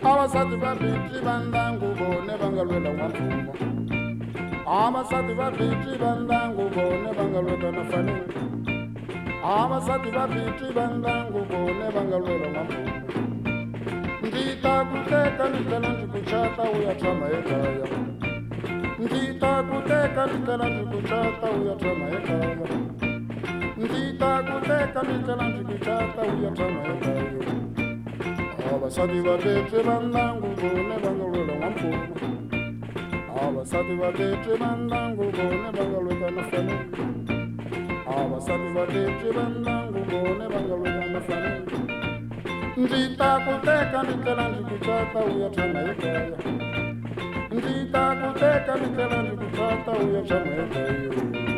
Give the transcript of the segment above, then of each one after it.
Abasati babiti bandangu bone bangalwela wamfumo. Abasati babiti bandangu bone bangalwela nafanele. Abasati babiti bandangu bone bangalwela wamfumo. Ndita kuteka nitela ndikuchata uyachama ekaya. Ndita kuteka nitela ndikuchata uyachama ekaya. Ndita kuteka nitela ndikuchata uyachama ekaya. Abasati babiti bandangu bone bangalwela wamfumo. Abasati babiti bandangu bone bangalwela nafanele. Abasati babiti bandangu bone bangalwela nafanele. Ndita kuteka nitela ndikuchata uyachama ekaya. Ndita kuteka nitela ndikuchata uyachama ekaya.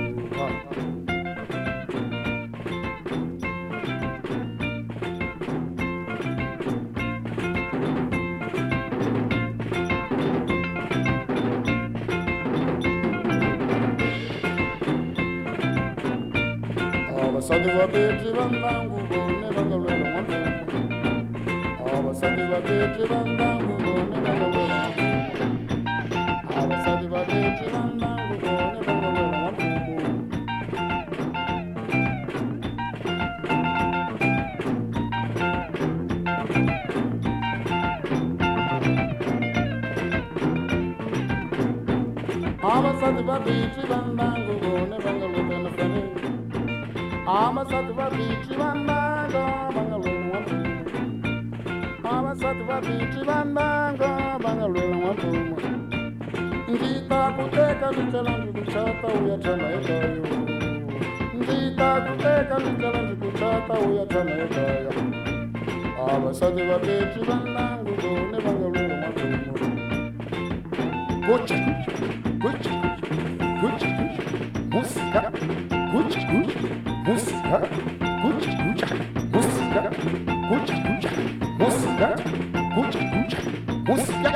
Abasati babiti bandangu bone bangalwela wamfumo. Abasati babiti bandangu bone bangalwela wamfumo. Abasati babiti bandangu bone bangalwela wamfumo. Abasati babiti bandangu bone bangalwela nafanele. Abasati babiti bandangu bangalwela wamfumo. Abasati babiti bandangu bangalwela wamfumo. Ndita kuteka nitela ndikuchata uyachama ekaya. Ndita kuteka nitela ndikuchata uyachama ekaya. Abasati babiti bandangu bone bangalwela wamfumo. Kucha kucha kucha música kucha kucha música kucha kucha música kucha kucha música kucha kucha música.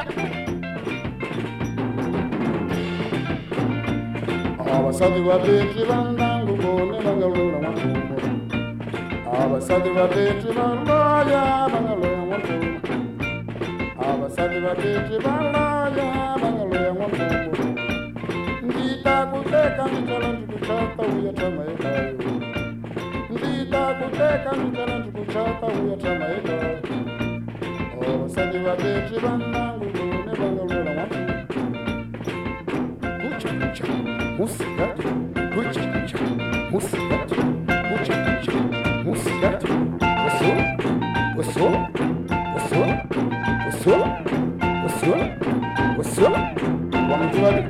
Abasati babiti bandangu bone bangalwela wamfumo. Abasati babiti bangalwela wamfumo. Abasati babiti bangalwela wamfumo. Ndita kuteka nitela ndikuchata uyachama ekaya. Ndita kuteka nitela ndikuchata uyachama ekaya. Abasati babiti bandangu bone bangalwela wamfumo. Kucha kucha música kucha kucha música kucha kucha música. Oso oso oso oso oso wamjua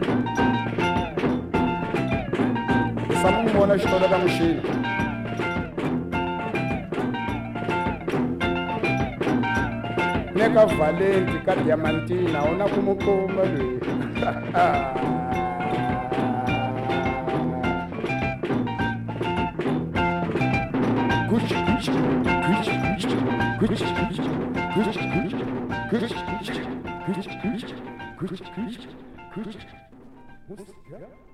samu mbona shitoda da mushina. Neka valenti ka diamantina ona kumukomba lwe. Kucha kucha kucha kucha kucha kucha kucha kucha kucha kucha kucha kucha kucha kucha.